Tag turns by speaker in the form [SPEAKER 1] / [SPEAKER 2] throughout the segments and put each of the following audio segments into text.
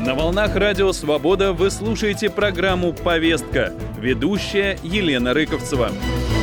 [SPEAKER 1] На волнах Радио Свобода вы слушаете программу «Повестка». Ведущая Елена Рыковцева.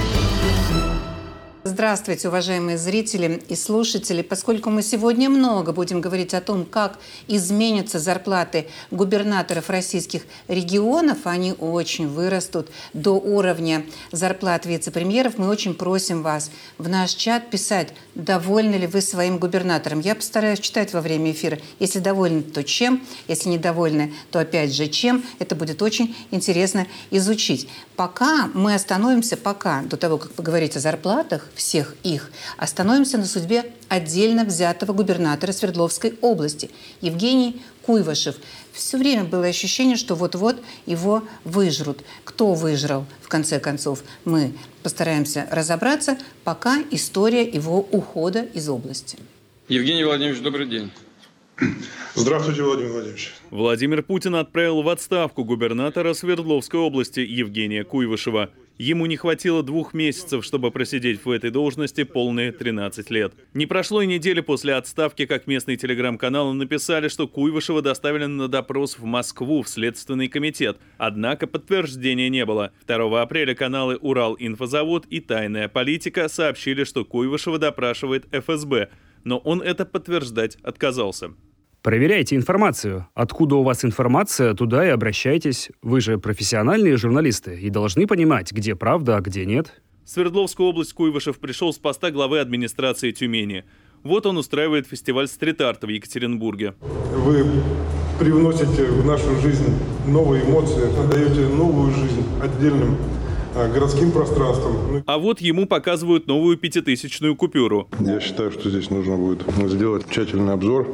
[SPEAKER 2] Здравствуйте, уважаемые зрители и слушатели. Поскольку мы сегодня много будем говорить о том, как изменятся зарплаты губернаторов российских регионов, они очень вырастут до уровня зарплат вице-премьеров, мы очень просим вас в наш чат писать, довольны ли вы своим губернатором. Я постараюсь читать во время эфира. Если довольны, то чем? Если недовольны, то опять же чем? Это будет очень интересно изучить. Пока мы остановимся, до того, как поговорить о зарплатах, всех их, остановимся на судьбе отдельно взятого губернатора Свердловской области, Евгений Куйвашев. Все время было ощущение, что вот-вот его выжрут. Кто выжрал, в конце концов, мы постараемся разобраться, пока история его ухода из области.
[SPEAKER 3] Евгений Владимирович, добрый день.
[SPEAKER 4] Здравствуйте, Владимир Владимирович.
[SPEAKER 1] Владимир Путин отправил в отставку губернатора Свердловской области Евгения Куйвашева. Ему не хватило 2 месяцев, чтобы просидеть в этой должности полные 13 лет. Не прошло и недели после отставки, как местные телеграм-каналы написали, что Куйвашева доставили на допрос в Москву, в Следственный комитет. Однако подтверждения не было. 2 апреля каналы «Урал-Инфозавод» и «Тайная политика» сообщили, что Куйвашева допрашивает ФСБ, но он это подтверждать отказался.
[SPEAKER 5] Проверяйте информацию. Откуда у вас информация, туда и обращайтесь. Вы же профессиональные журналисты и должны понимать, где правда, а где нет.
[SPEAKER 1] В Свердловскую область Куйвашев пришел с поста главы администрации Тюмени. Вот он устраивает фестиваль стрит-арта в Екатеринбурге.
[SPEAKER 4] Вы привносите в нашу жизнь новые эмоции, даете новую жизнь отдельным городским пространством.
[SPEAKER 1] А вот ему показывают новую 5000-ную купюру.
[SPEAKER 4] Я считаю, что здесь нужно будет сделать тщательный обзор.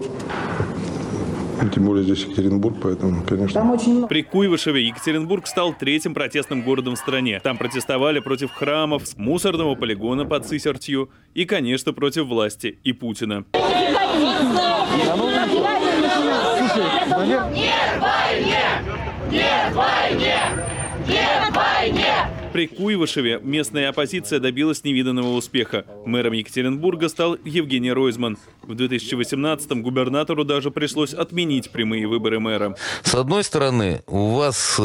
[SPEAKER 4] Тем более здесь Екатеринбург, поэтому, конечно...
[SPEAKER 1] При Куйвашеве Екатеринбург стал 3-м протестным городом в стране. Там протестовали против храмов, мусорного полигона под Сысертью и, конечно, против власти и Путина.
[SPEAKER 6] Нет войне! Нет войне! Нет войне!
[SPEAKER 1] При Куйвашеве местная оппозиция добилась невиданного успеха. Мэром Екатеринбурга стал Евгений Ройзман. В 2018-м губернатору даже пришлось отменить прямые выборы мэра.
[SPEAKER 7] С одной стороны, у вас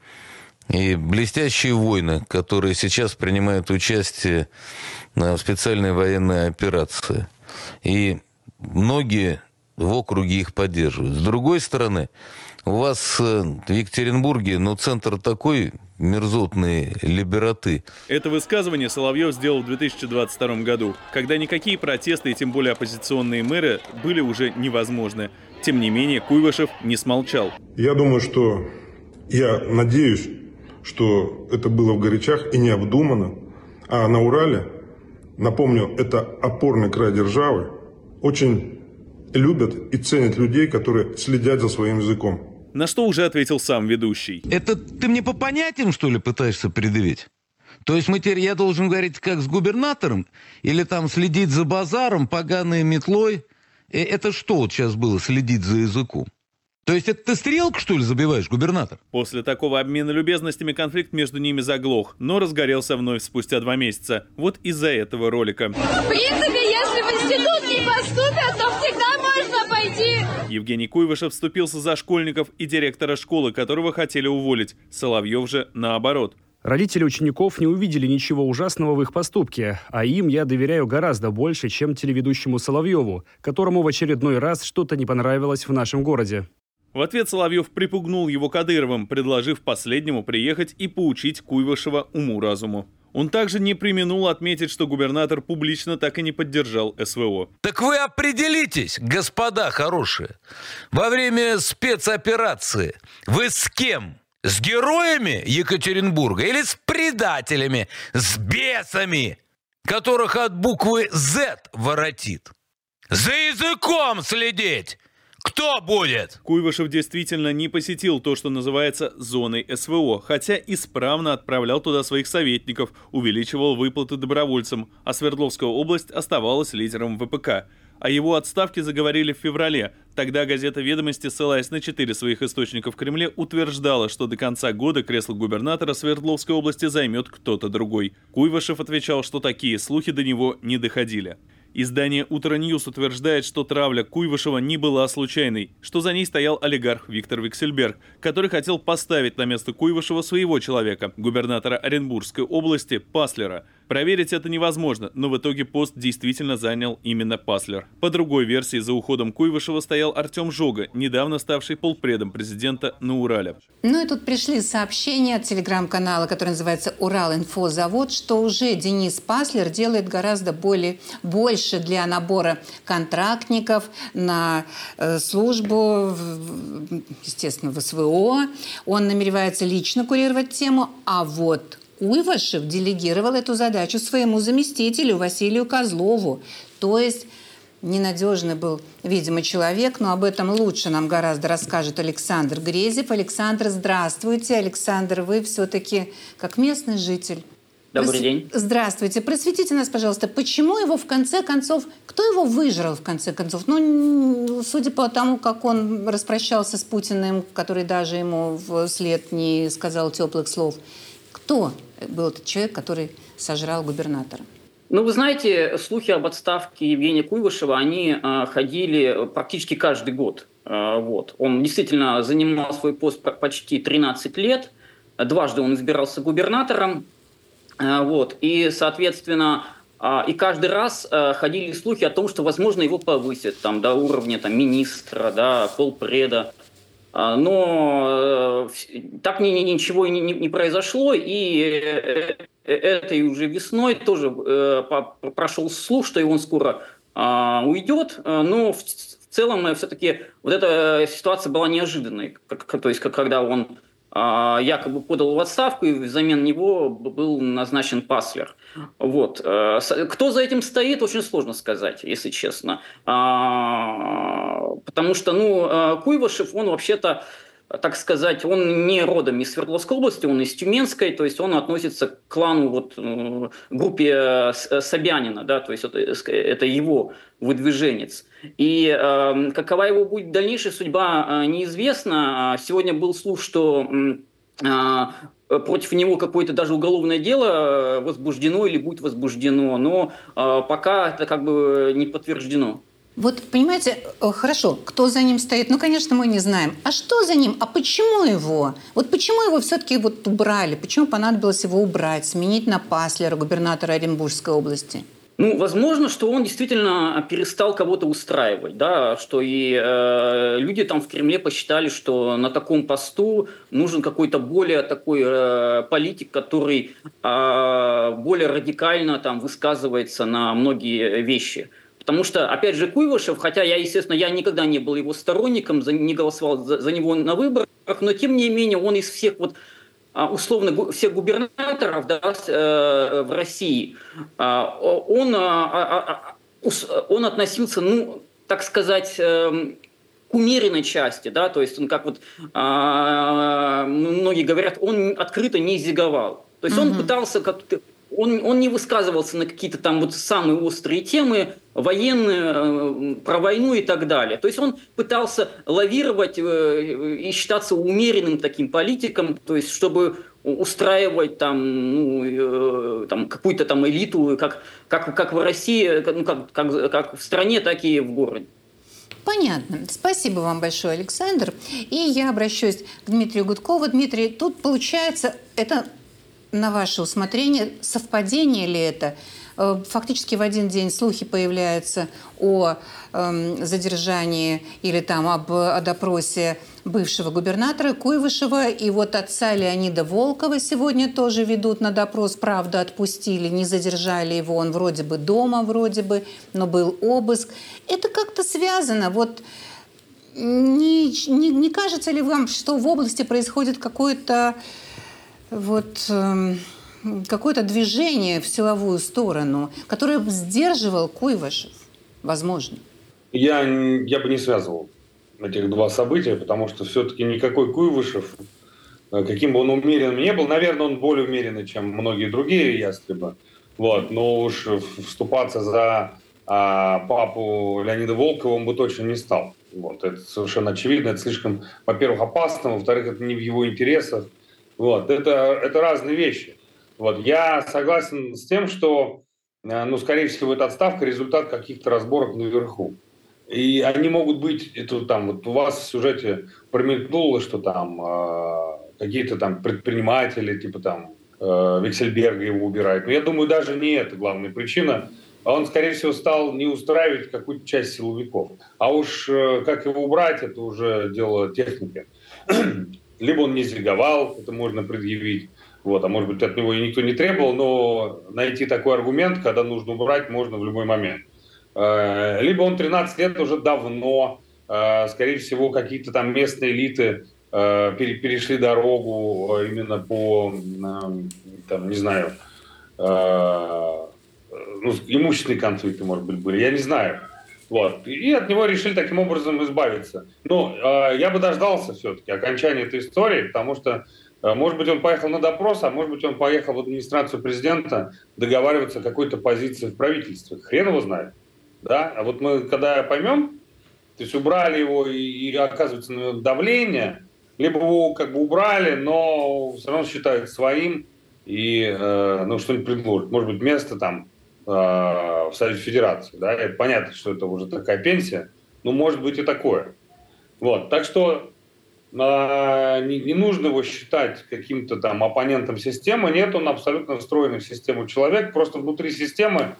[SPEAKER 7] и блестящие воины, которые сейчас принимают участие в специальной военной операции. И многие в округе их поддерживают. С другой стороны, у вас в Екатеринбурге, центр такой мерзотной либераты.
[SPEAKER 1] Это высказывание Соловьев сделал в 2022 году, когда никакие протесты и тем более оппозиционные мэры были уже невозможны. Тем не менее, Куйвашев не смолчал.
[SPEAKER 4] Я надеюсь, что это было в горячах и необдуманно. А на Урале, напомню, это опорный край державы, очень любят и ценят людей, которые следят за своим языком.
[SPEAKER 1] На что уже ответил сам ведущий.
[SPEAKER 7] Это ты мне по понятиям, что ли, пытаешься предъявить? То есть я должен говорить как с губернатором? Или там следить за базаром, поганой метлой? Это что вот сейчас было, следить за языком? То есть это ты стрелку, что ли, забиваешь, губернатор?
[SPEAKER 1] После такого обмена любезностями конфликт между ними заглох, но разгорелся вновь спустя 2 месяца. Вот из-за этого ролика.
[SPEAKER 6] В принципе, если в институт не поступят, то всегда можно пойти.
[SPEAKER 1] Евгений Куйвашев вступился за школьников и директора школы, которого хотели уволить. Соловьев же наоборот.
[SPEAKER 5] Родители учеников не увидели ничего ужасного в их поступке, а им я доверяю гораздо больше, чем телеведущему Соловьеву, которому в очередной раз что-то не понравилось в нашем городе.
[SPEAKER 1] В ответ Соловьев припугнул его Кадыровым, предложив последнему приехать и поучить Куйвашева уму-разуму. Он также не преминул отметить, что губернатор публично так и не поддержал СВО.
[SPEAKER 7] Так вы определитесь, господа хорошие, во время спецоперации вы с кем? С героями Екатеринбурга или с предателями, с бесами, которых от буквы «З» воротит? За языком следить! Кто будет?
[SPEAKER 1] Куйвашев действительно не посетил то, что называется зоной СВО, хотя исправно отправлял туда своих советников, увеличивал выплаты добровольцам, а Свердловская область оставалась лидером ВПК. О его отставке заговорили в феврале. Тогда газета «Ведомости», ссылаясь на 4 своих источника в Кремле, утверждала, что до конца года кресло губернатора Свердловской области займет кто-то другой. Куйвашев отвечал, что такие слухи до него не доходили. Издание «Утро-Ньюс» утверждает, что травля Куйвышева не была случайной, что за ней стоял олигарх Виктор Виксельберг, который хотел поставить на место Куйвышева своего человека, губернатора Оренбургской области Паслера. Проверить это невозможно, но в итоге пост действительно занял именно Паслер. По другой версии, за уходом Куйвышева стоял Артем Жога, недавно ставший полпредом президента на Урале.
[SPEAKER 2] Ну и тут пришли сообщения от телеграм-канала, который называется «Урал-инфозавод», что уже Денис Паслер делает гораздо больше для набора контрактников на службу, естественно, в СВО. Он намеревается лично курировать тему, а вот Куйвашев делегировал эту задачу своему заместителю Василию Козлову. То есть ненадежный был, видимо, человек, но об этом лучше нам гораздо расскажет Александр Грезев. Александр, здравствуйте. Александр, вы все-таки как местный житель.
[SPEAKER 8] Добрый день.
[SPEAKER 2] Здравствуйте. Просветите нас, пожалуйста, почему его в конце концов, кто его выжрал в конце концов? Ну, судя по тому, как он распрощался с Путиным, который даже ему вслед не сказал теплых слов, кто был этот человек, который сожрал губернатора?
[SPEAKER 8] Ну, вы знаете, слухи об отставке Евгения Куйвашева, они ходили практически каждый год. Вот. Он действительно занимал свой пост почти 13 лет. Дважды он избирался губернатором. Вот. И, соответственно, и каждый раз ходили слухи о том, что, возможно, его повысят там, до уровня там, министра, да, полпреда. Но так ничего не произошло, и этой уже весной тоже прошел слух, что он скоро уйдет, но в целом все-таки вот эта ситуация была неожиданной, то есть когда он якобы подал в отставку, и взамен него был назначен Паслер. Вот. Кто за этим стоит, очень сложно сказать, если честно. Потому что, Куйвашев, он вообще-то, так сказать, он не родом из Свердловской области, он из Тюменской, то есть он относится к клану, группе Собянина, да, то есть это его выдвиженец. И какова его будет дальнейшая судьба, неизвестно. Сегодня был слух, что против него какое-то даже уголовное дело возбуждено или будет возбуждено, но пока это как бы не подтверждено.
[SPEAKER 2] Вот, понимаете, хорошо, кто за ним стоит, ну, конечно, мы не знаем. А что за ним? А почему его? Вот почему его все-таки убрали? Почему понадобилось его убрать, сменить на Паслера, губернатора Оренбургской области?
[SPEAKER 8] Ну, возможно, что он действительно перестал кого-то устраивать, да, что и люди там в Кремле посчитали, что на таком посту нужен какой-то более такой политик, который более радикально там высказывается на многие вещи. Потому что, опять же, Куйвашев, хотя я никогда не был его сторонником, не голосовал за него на выборах, но тем не менее он из всех условно всех губернаторов, да, в России, он относился, так сказать, к умеренной части, да, то есть он, как многие говорят, он открыто не зиговал. То есть он пытался как-то, он не высказывался на какие-то там самые острые темы, военные, про войну и так далее. То есть он пытался лавировать и считаться умеренным таким политиком, то есть чтобы устраивать там какую-то там элиту, как в России, как в стране, так и в городе.
[SPEAKER 2] Понятно. Спасибо вам большое, Александр. И я обращусь к Дмитрию Гудкову. Дмитрий, тут получается, это на ваше усмотрение, совпадение ли это? Фактически в один день слухи появляются о задержании или там о допросе бывшего губернатора Куйвашева. И вот отца Леонида Волкова сегодня тоже ведут на допрос. Правда, отпустили, не задержали его. Он вроде бы дома, но был обыск. Это как-то связано. Вот не кажется ли вам, что в области происходит какое-то движение в силовую сторону, которое сдерживал Куйвашев, возможно?
[SPEAKER 9] Я бы не связывал этих два события, потому что все-таки никакой Куйвашев, каким бы он умеренным не был, наверное, он более умеренный, чем многие другие ястребы, но уж вступаться за папу Леонида Волкова он бы точно не стал. Это совершенно очевидно, это слишком, во-первых, опасно, во-вторых, это не в его интересах. Это разные вещи. Я согласен с тем, что ну, скорее всего, эта отставка – результат каких-то разборок наверху. И они могут быть, это там, вот у вас в сюжете промелькнуло, что там какие-то там предприниматели, типа там Вексельберга его убирают. Но я думаю, даже не это главная причина. Он, скорее всего, стал не устраивать какую-то часть силовиков. А уж как его убрать, это уже дело техники. Либо он не зиговал, это можно предъявить. Вот, а может быть, от него и никто не требовал, но найти такой аргумент, когда нужно убрать, можно в любой момент. Либо он 13 лет уже давно, скорее всего, какие-то там местные элиты перешли дорогу именно по, там, не знаю, имущественные конфликты, может быть, были, я не знаю. Вот. И от него решили таким образом избавиться. Но я бы дождался все-таки окончания этой истории, потому что, может быть, он поехал на допрос, а может быть, он поехал в администрацию президента договариваться о какой-то позиции в правительстве. Хрен его знает. Да? А вот мы, когда поймем, то есть убрали его и оказывается на него давление, либо его как бы убрали, но все равно считают своим и что-нибудь предложат. Может быть, место там в Совете Федерации. Да? Это понятно, что это уже такая пенсия, но может быть и такое. Вот. Так что не нужно его считать каким-то там оппонентом системы. Нет, он абсолютно встроенный в систему человек. Просто внутри системы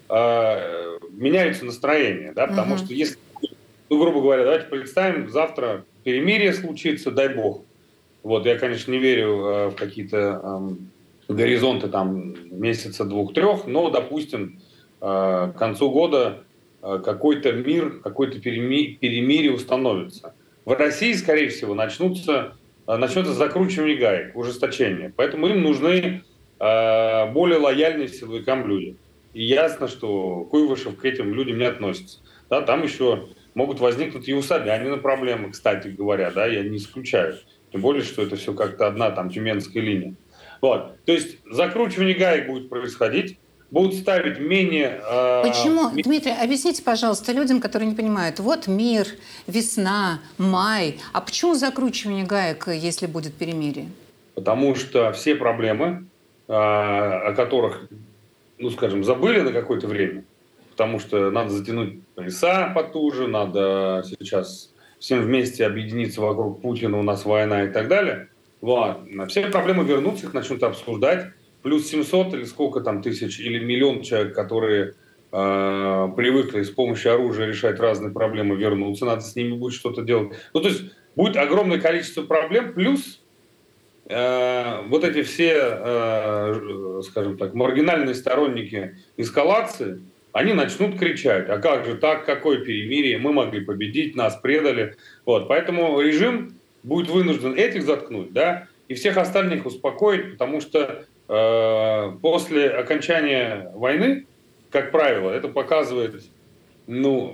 [SPEAKER 9] меняются настроения. Да? Потому что если, грубо говоря, давайте представим, завтра перемирие случится, дай бог. Вот, я, конечно, не верю в какие-то горизонты там месяца 2-3, но, допустим, к концу года какой-то мир, какое-то перемирие установится. В России, скорее всего, начнется закручивание гаек, ужесточение. Поэтому им нужны более лояльные силовикам люди. И ясно, что Куйвашев к этим людям не относится. Да, там еще могут возникнуть и у Собянина проблемы, кстати говоря, да, я не исключаю. Тем более, что это все как-то одна там тюменская линия. Вот. То есть закручивание гаек будет происходить, будут ставить менее...
[SPEAKER 2] Почему? Дмитрий, объясните, пожалуйста, людям, которые не понимают. Вот мир, весна, май. А почему закручивание гаек, если будет перемирие?
[SPEAKER 9] Потому что все проблемы, о которых, забыли на какое-то время, потому что надо затянуть пояса потуже, надо сейчас всем вместе объединиться вокруг Путина, у нас война и так далее. Вот. Все проблемы вернутся, их начнут обсуждать. Плюс 700 или сколько там тысяч, или миллион человек, которые привыкли с помощью оружия решать разные проблемы, вернутся. Надо с ними будет что-то делать. Ну, то есть будет огромное количество проблем, плюс вот эти все, скажем так, маргинальные сторонники эскалации, они начнут кричать: а как же так, какое перемирие, мы могли победить, нас предали. Вот. Поэтому режим будет вынужден этих заткнуть, да, и всех остальных успокоить, потому что после окончания войны, как правило, это показывает, и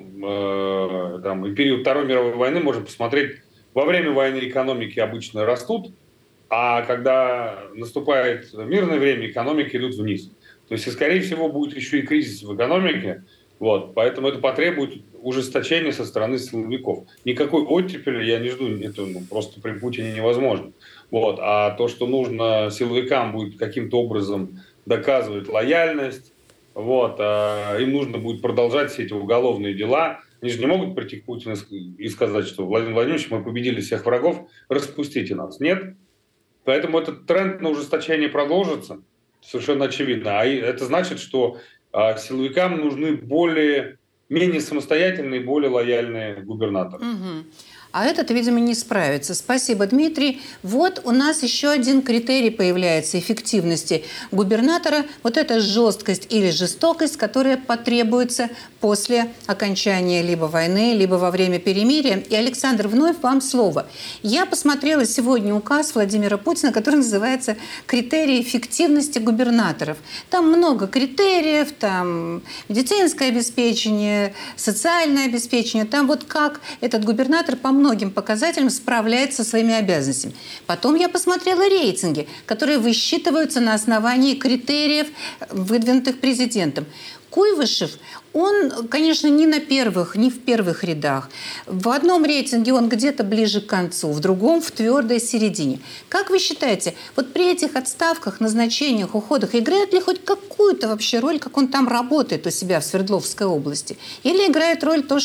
[SPEAKER 9] период Второй мировой войны, можно посмотреть, во время войны экономики обычно растут, а когда наступает мирное время, экономики идут вниз. То есть, скорее всего, будет еще и кризис в экономике, вот, поэтому это потребует ужесточения со стороны силовиков. Никакой оттепели я не жду, это просто при Путине невозможно. Вот. А то, что нужно силовикам будет каким-то образом доказывать лояльность, вот, им нужно будет продолжать все эти уголовные дела. Они же не могут прийти к Путину и сказать, что Владимир Владимирович, мы победили всех врагов, распустите нас. Нет. Поэтому этот тренд на ужесточение продолжится, совершенно очевидно. А это значит, что силовикам нужны менее самостоятельные, более лояльные губернаторы.
[SPEAKER 2] А этот, видимо, не справится. Спасибо, Дмитрий. Вот у нас еще один критерий появляется эффективности губернатора. Вот эта жесткость или жестокость, которая потребуется после окончания либо войны, либо во время перемирия. И, Александр, вновь вам слово. Я посмотрела сегодня указ Владимира Путина, который называется «Критерии эффективности губернаторов». Там много критериев, там медицинское обеспечение, социальное обеспечение. Там вот как этот губернатор по многим показателям справляется со своими обязанностями. Потом я посмотрела рейтинги, которые высчитываются на основании критериев, выдвинутых президентом. Куйвашев Он, конечно, не в первых рядах. В одном рейтинге он где-то ближе к концу, в другом в твердой середине. Как вы считаете, вот при этих отставках, назначениях, уходах играет ли хоть какую-то вообще роль, как он там работает у себя в Свердловской области? Или играет роль то,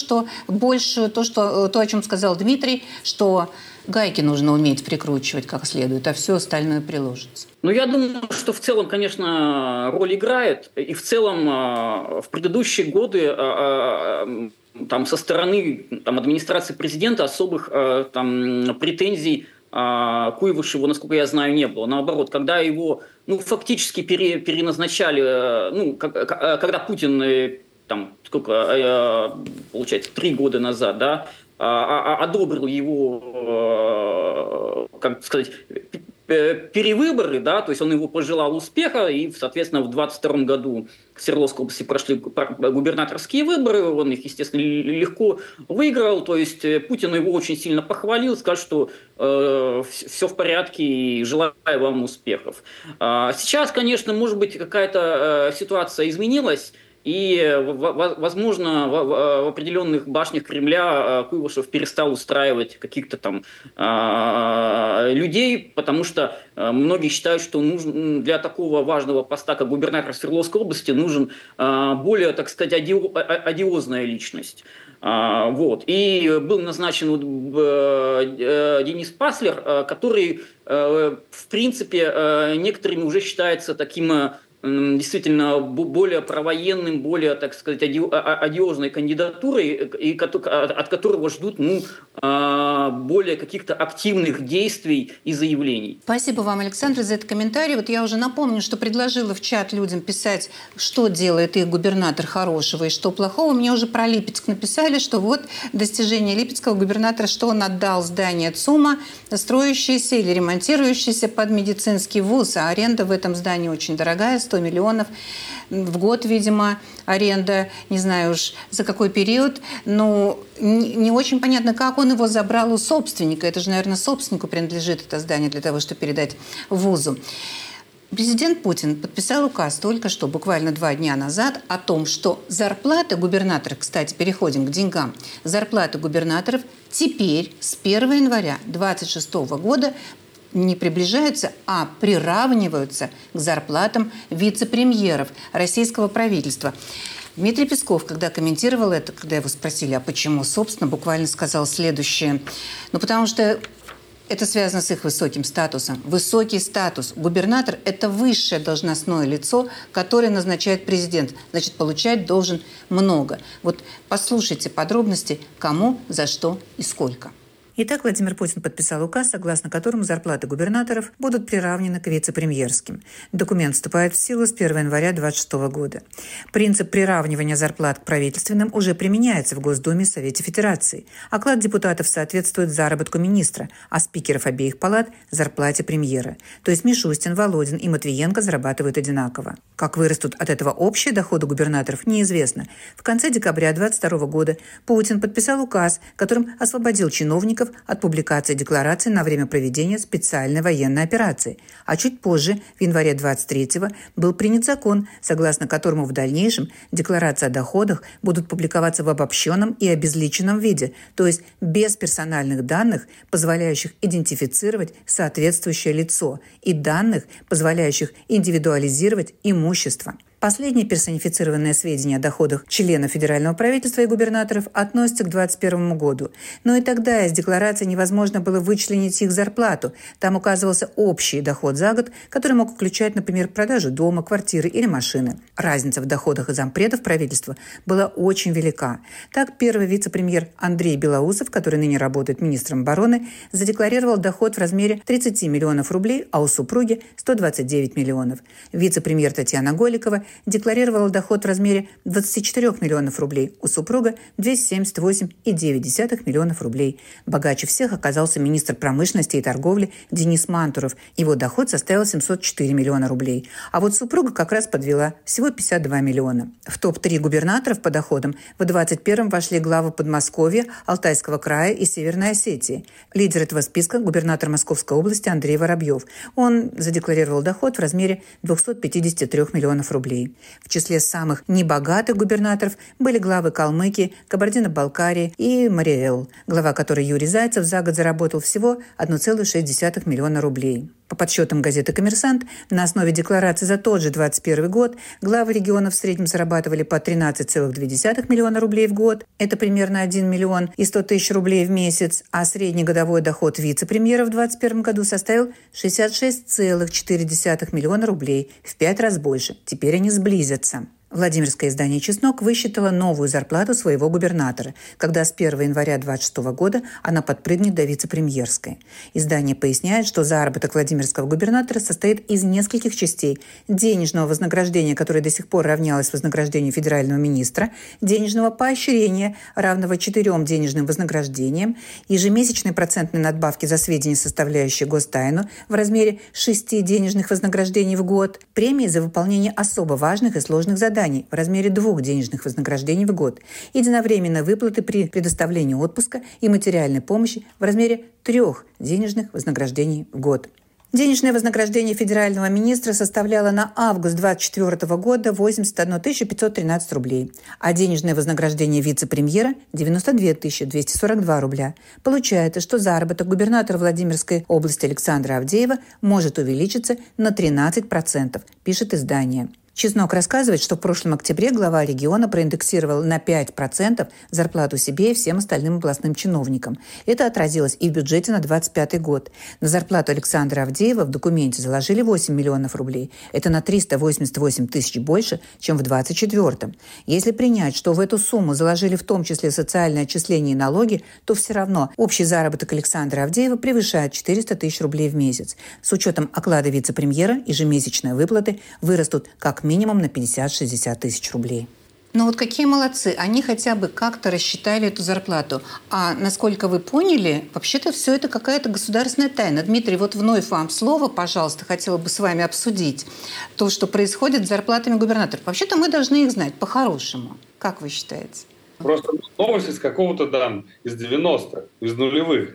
[SPEAKER 2] о чем сказал Дмитрий, что гайки нужно уметь прикручивать как следует, а все остальное приложится?
[SPEAKER 8] Ну, я думаю, что в целом, конечно, роль играет. И в целом в предыдущие годы там, со стороны администрации президента особых претензий к Куйвышеву, насколько я знаю, не было. Наоборот, когда его фактически переназначали, когда Путин, получается, 3 года назад, да, одобрил его, перевыборы, да, то есть он его пожелал успеха, и, соответственно, в 2022 году в Свердловской области прошли губернаторские выборы, он их, естественно, легко выиграл, то есть Путин его очень сильно похвалил, сказал, что все в порядке и желаю вам успехов. Сейчас, конечно, может быть, какая-то ситуация изменилась, и, возможно, в определенных башнях Кремля Куйвышев перестал устраивать каких-то там людей, потому что многие считают, что для такого важного поста, как губернатор Свердловской области, нужен более, так сказать, одиозная личность. Вот. И был назначен Денис Паслер, который, в принципе, некоторыми уже считается таким действительно более провоенным, более, так сказать, одиозной кандидатурой, и от которого ждут более каких-то активных действий и заявлений.
[SPEAKER 2] Спасибо вам, Александр, за этот комментарий. Вот я уже напомню, что предложила в чат людям писать, что делает их губернатор хорошего и что плохого. Мне уже про Липецк написали, что вот достижение липецкого губернатора, что он отдал здание ЦУМа, строящееся или ремонтирующееся под медицинский вуз, а аренда в этом здании очень дорогая, 100 миллионов в год, видимо, аренда, не знаю уж за какой период, но не очень понятно, как он его забрал у собственника. Это же, наверное, собственнику принадлежит это здание для того, чтобы передать вузу. Президент Путин подписал указ только что, буквально 2 дня назад, о том, что зарплаты губернаторов, кстати, переходим к деньгам, зарплаты губернаторов теперь с 1 января 2026 года не приближаются, а приравниваются к зарплатам вице-премьеров российского правительства. Дмитрий Песков, когда комментировал это, когда его спросили, а почему, собственно, буквально сказал следующее. Потому что это связано с их высоким статусом. Высокий статус. Губернатор – это высшее должностное лицо, которое назначает президент. Значит, получать должен много. Вот послушайте подробности, кому, за что и сколько. Итак, Владимир Путин подписал указ, согласно которому зарплаты губернаторов будут приравнены к вице-премьерским. Документ вступает в силу с 1 января 2026 года. Принцип приравнивания зарплат к правительственным уже применяется в Госдуме и Совете Федерации. Оклад депутатов соответствует заработку министра, а спикеров обеих палат – зарплате премьера. То есть Мишустин, Володин и Матвиенко зарабатывают одинаково. Как вырастут от этого общие доходы губернаторов, неизвестно. В конце декабря 2022 года Путин подписал указ, которым освободил чиновников от публикации деклараций на время проведения специальной военной операции. А чуть позже, в январе 23-го, был принят закон, согласно которому в дальнейшем декларации о доходах будут публиковаться в обобщенном и обезличенном виде, то есть без персональных данных, позволяющих идентифицировать соответствующее лицо, и данных, позволяющих индивидуализировать имущество. Последние персонифицированные сведения о доходах членов федерального правительства и губернаторов относятся к 2021 году. Но и тогда из декларации невозможно было вычленить их зарплату. Там указывался общий доход за год, который мог включать, например, продажу дома, квартиры или машины. Разница в доходах зампредов правительства была очень велика. Так, первый вице-премьер Андрей Белоусов, который ныне работает министром обороны, задекларировал доход в размере 30 миллионов рублей, а у супруги – 129 миллионов. Вице-премьер Татьяна Голикова декларировала доход в размере 24 миллионов рублей, у супруга 278,9 миллионов рублей. Богаче всех оказался министр промышленности и торговли Денис Мантуров. Его доход составил 704 миллиона рублей. А вот супруга как раз подвела всего 52 миллиона. В топ-3 губернаторов по доходам в 2021 вошли главы Подмосковья, Алтайского края и Северной Осетии. Лидер этого списка – губернатор Московской области Андрей Воробьев. Он задекларировал доход в размере 253 миллионов рублей. рублей. В числе самых небогатых губернаторов были главы Калмыкии, Кабардино-Балкарии и Мариэл, глава которой Юрий Зайцев за год заработал всего 1,6 миллиона рублей. По подсчетам газеты «Коммерсант», на основе декларации за тот же 2021 год главы регионов в среднем зарабатывали по 13,2 миллиона рублей в год. Это примерно 1 миллион и 100 тысяч рублей в месяц. А средний годовой доход вице-премьера в 2021 году составил 66,4 миллиона рублей, в 5 раз больше. Теперь они сблизятся. Владимирское издание «Чеснок» высчитало новую зарплату своего губернатора, когда с 1 января 2026 года она подпрыгнет до вице-премьерской. Издание поясняет, что заработок владимирского губернатора состоит из нескольких частей: денежного вознаграждения, которое до сих пор равнялось вознаграждению федерального министра, денежного поощрения, равного 4 денежным вознаграждениям, ежемесячной процентной надбавки за сведения, составляющие гостайну, в размере 6 денежных вознаграждений в год, премии за выполнение особо важных и сложных заданий в размере 2 денежных вознаграждений в год, единовременной выплаты при предоставлении отпуска и материальной помощи в размере 3 денежных вознаграждений в год. Денежное вознаграждение федерального министра составляло на август 2024 года 81 513 рублей, а денежное вознаграждение вице-премьера – 92 242 рубля. Получается, что заработок губернатора Владимирской области Александра Авдеева может увеличиться на 13%, пишет издание. Чеснок рассказывает, что в прошлом октябре глава региона проиндексировал на 5% зарплату себе и всем остальным областным чиновникам. Это отразилось и в бюджете на 2025 год. На зарплату Александра Авдеева в документе заложили 8 миллионов рублей. Это на 388 тысяч больше, чем в 2024. Если принять, что в эту сумму заложили в том числе социальные отчисления и налоги, то все равно общий заработок Александра Авдеева превышает 400 тысяч рублей в месяц. С учетом оклада вице-премьера ежемесячные выплаты вырастут как минимум на 50-60 тысяч рублей. Ну вот какие молодцы, они хотя бы как-то рассчитали эту зарплату. А насколько вы поняли, вообще-то все это какая-то государственная тайна. Дмитрий, вот вновь вам слово, пожалуйста, хотела бы с вами обсудить то, что происходит с зарплатами губернаторов. Вообще-то мы должны их знать по-хорошему. Как вы считаете?
[SPEAKER 9] Просто новость из какого-то там, из 90-х, из нулевых.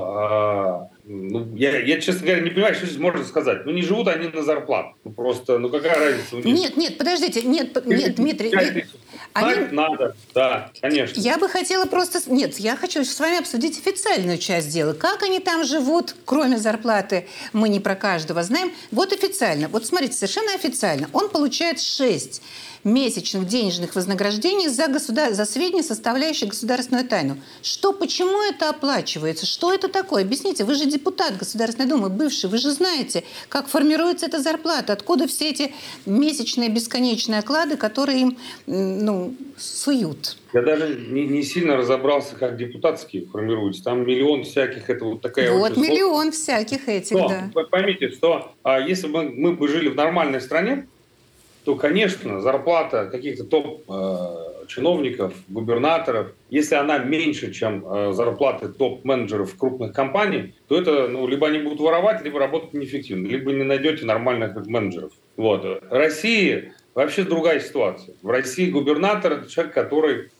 [SPEAKER 9] Я, честно говоря, не понимаю, что здесь можно сказать. Не живут они на зарплату. Просто, какая разница у них?
[SPEAKER 2] Нет, подождите. Нет, Дмитрий.
[SPEAKER 9] Надо, да, конечно.
[SPEAKER 2] Я бы хотела я хочу с вами обсудить официальную часть дела. Как они там живут, кроме зарплаты, мы не про каждого знаем. Вот официально. Вот смотрите, совершенно официально. Он получает 6 месячных денежных вознаграждений за сведения, составляющие государственную тайну. Почему это оплачивается? Что это такое? Объясните, вы же депутат Государственной Думы, бывший, вы же знаете, как формируется эта зарплата, откуда все эти месячные бесконечные оклады, которые им суют.
[SPEAKER 9] Я даже не сильно разобрался, как депутатские формируются. Там миллион всяких, это вот такая...
[SPEAKER 2] Вот миллион всяких этих, да.
[SPEAKER 9] Поймите, что если бы мы бы жили в нормальной стране, то, конечно, зарплата каких-то топ-чиновников, губернаторов, если она меньше, чем зарплаты топ-менеджеров крупных компаний, то это либо они будут воровать, либо работать неэффективно, либо не найдете нормальных менеджеров. Вот. В России вообще другая ситуация. В России губернатор – это человек, который,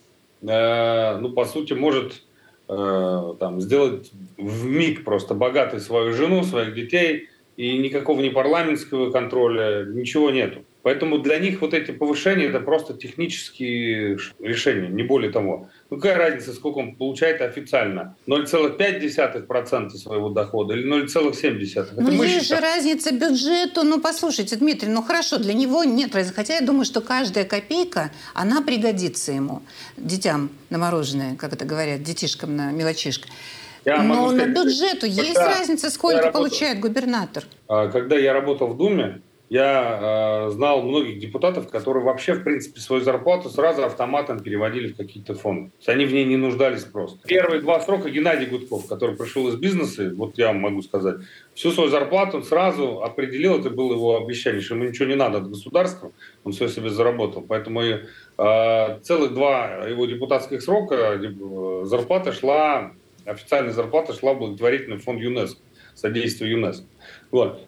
[SPEAKER 9] по сути, может сделать вмиг просто богатой свою жену, своих детей, и никакого ни парламентского контроля, ничего нету. Поэтому для них вот эти повышения – это просто технические решения, не более того. Какая разница, сколько он получает официально? 0,5% своего дохода или 0,7%?
[SPEAKER 2] Есть же разница бюджету. Послушайте, Дмитрий, хорошо, для него нет разницы. Хотя я думаю, что каждая копейка, она пригодится ему. Детям на мороженое, как это говорят, детишкам на мелочишко. Но на бюджету есть разница, сколько получает губернатор?
[SPEAKER 9] Когда я работал в Думе, я знал многих депутатов, которые вообще, в принципе, свою зарплату сразу автоматом переводили в какие-то фонды. Они в ней не нуждались просто. Первые 2 срока Геннадий Гудков, который пришел из бизнеса, вот я вам могу сказать, всю свою зарплату он сразу определил, это было его обещание, что ему ничего не надо от государства, он все себе заработал. Поэтому целых 2 его депутатских срока официальная зарплата шла в благотворительный фонд ЮНЕСКО, содействие ЮНЕСКО. Вот.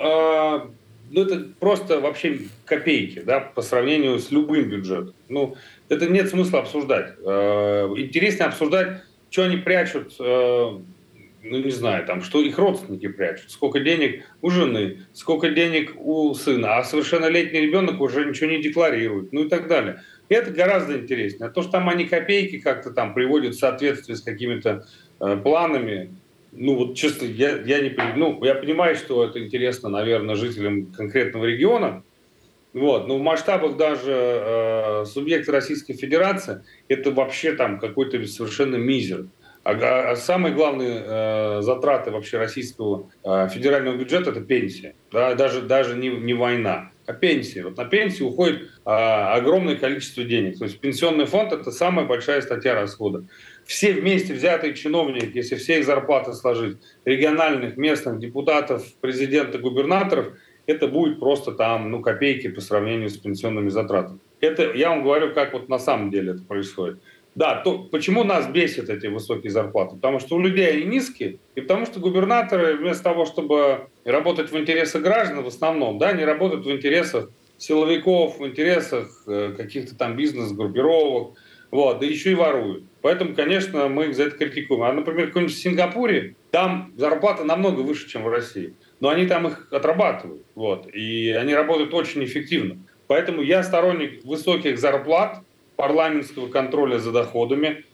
[SPEAKER 9] Это просто вообще копейки, да, по сравнению с любым бюджетом. Это нет смысла обсуждать. Интереснее обсуждать, что они прячут ну не знаю, там, что их родственники прячут, сколько денег у жены, сколько денег у сына, а совершеннолетний ребенок уже ничего не декларирует, ну и так далее. И это гораздо интереснее. А то, что там они копейки как-то там приводят в соответствии с какими-то планами, ну вот честно, я не понимаю. Ну, я понимаю, что это интересно, наверное, жителям конкретного региона, вот, но в масштабах даже субъекта Российской Федерации это вообще там какой-то совершенно мизер. А самые главные затраты вообще российского федерального бюджета – это пенсия. Да? Даже не война, а пенсия. Вот на пенсию уходит огромное количество денег. То есть пенсионный фонд – это самая большая статья расхода. Все вместе взятые чиновники, если все их зарплаты сложить, региональных, местных, депутатов, президента, губернаторов, это будет просто там, ну, копейки по сравнению с пенсионными затратами. Это я вам говорю, как вот на самом деле это происходит. Да, почему нас бесят эти высокие зарплаты? Потому что у людей они низкие, и потому что губернаторы вместо того, чтобы работать в интересах граждан в основном, да, не работают в интересах силовиков, в интересах каких-то там бизнес-группировок, вот, да еще и воруют. Поэтому, конечно, мы их за это критикуем. А, например, в каком-нибудь Сингапуре, там зарплата намного выше, чем в России. Но они там их отрабатывают, вот, и они работают очень эффективно. Поэтому я сторонник высоких зарплат, парламентского контроля за доходами,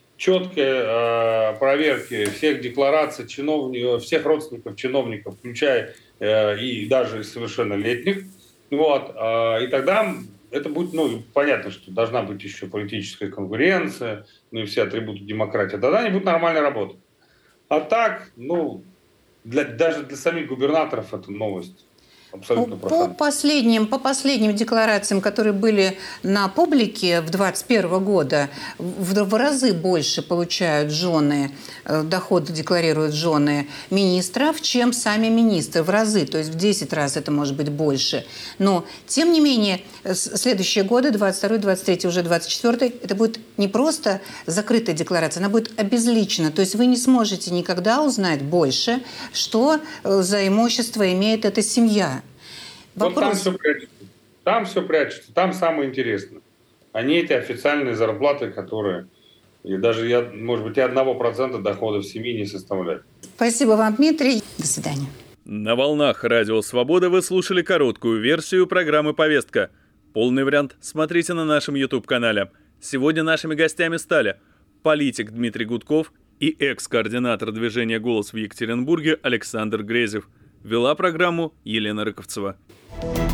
[SPEAKER 9] четкой проверки всех деклараций всех родственников чиновников, включая и даже совершеннолетних. Вот, и тогда это будет, ну, понятно, что должна быть еще политическая конкуренция, ну и все атрибуты демократии. Тогда они будут нормально работать. А так, ну, даже для самих губернаторов это новость.
[SPEAKER 2] По последним декларациям, которые были на публике в 2021 года, в разы больше получают жены, доходы декларируют жены министров, чем сами министры. В разы, то есть в 10 раз это может быть больше. Но, тем не менее, следующие годы, 22, 23, уже 24, это будет не просто закрытая декларация, она будет обезличена. То есть вы не сможете никогда узнать больше, что за имущество имеет эта семья.
[SPEAKER 9] Вот там все прячется, там самое интересное. Они эти официальные зарплаты, которые и даже, может быть, и 1% доходов семьи не составляют.
[SPEAKER 2] Спасибо вам, Дмитрий. До свидания.
[SPEAKER 1] На волнах Радио Свобода вы слушали короткую версию программы «Повестка». Полный вариант смотрите на нашем YouTube-канале. Сегодня нашими гостями стали политик Дмитрий Гудков и экс-координатор движения «Голос» в Екатеринбурге Александр Грезев. Вела программу Елена Рыковцева.